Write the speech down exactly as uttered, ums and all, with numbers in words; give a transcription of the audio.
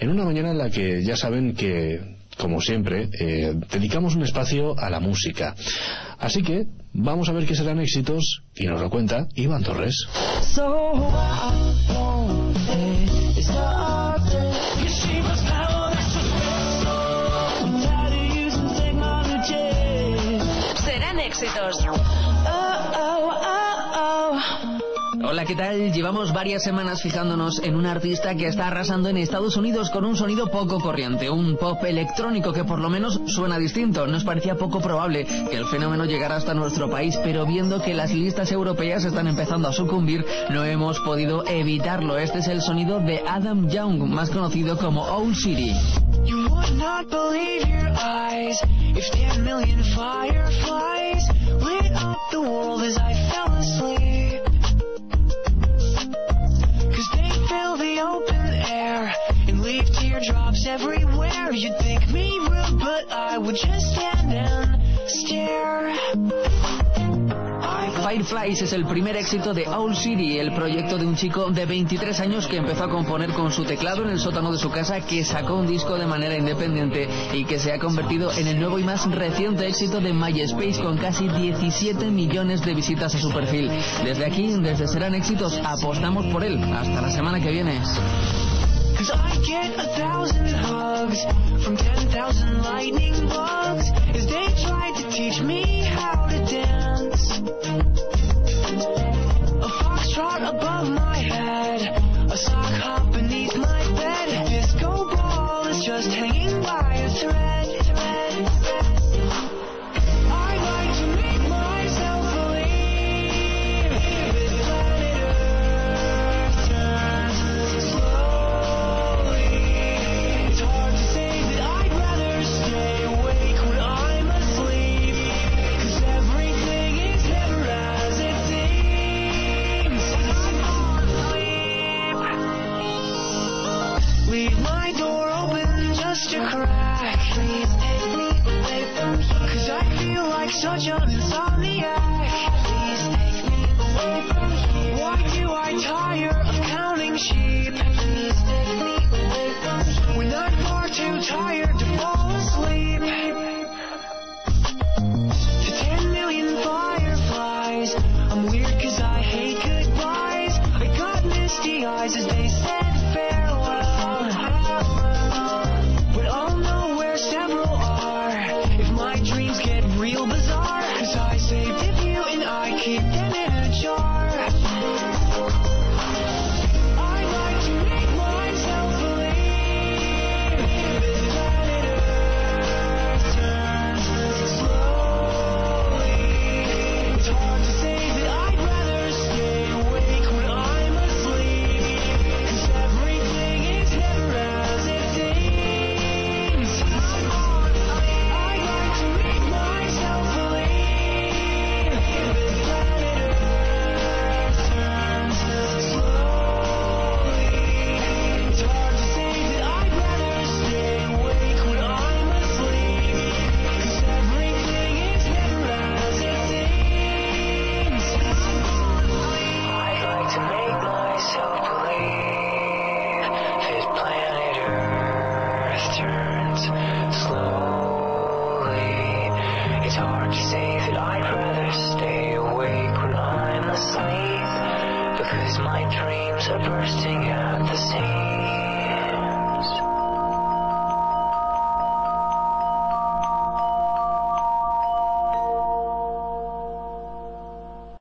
en una mañana en la que ya saben que, como siempre, eh, dedicamos un espacio a la música. Así que vamos a ver qué serán éxitos y nos lo cuenta Iván Torres. Serán éxitos. Hola, ¿qué tal? Llevamos varias semanas fijándonos en un artista que está arrasando en Estados Unidos con un sonido poco corriente, un pop electrónico que por lo menos suena distinto. Nos parecía poco probable que el fenómeno llegara hasta nuestro país, pero viendo que las listas europeas están empezando a sucumbir, no hemos podido evitarlo. Este es el sonido de Adam Young, más conocido como Owl City. You would not believe your eyes if ten million fireflies lit up the world as I fell asleep. Cause they fill the open air and leave teardrops everywhere. You'd think me rude, but I would just stand and stare. Fireflies es el primer éxito de Owl City, el proyecto de un chico de veintitrés años que empezó a componer con su teclado en el sótano de su casa, que sacó un disco de manera independiente y que se ha convertido en el nuevo y más reciente éxito de MySpace, con casi diecisiete millones de visitas a su perfil. Desde aquí, desde Serán Éxitos, apostamos por él. Hasta la semana que viene. Cause I get a thousand hugs from ten thousand lightning bugs as they tried to teach me how to dance. A foxtrot above my head, a sock hop beneath my bed, a disco ball is just hanging by a thread, thread, thread. I like to make myself believe this planet Earth turns slowly. It's hard to say that I'd rather stay awake when I'm asleep, cause everything is never as it seems. I'm asleep. Leave my door open just a crack. Please take me away from here, cause I feel like such an insomniac. Please take me away from here. Why do I tire of counting sheep? Please take me away from here when I'm far too tired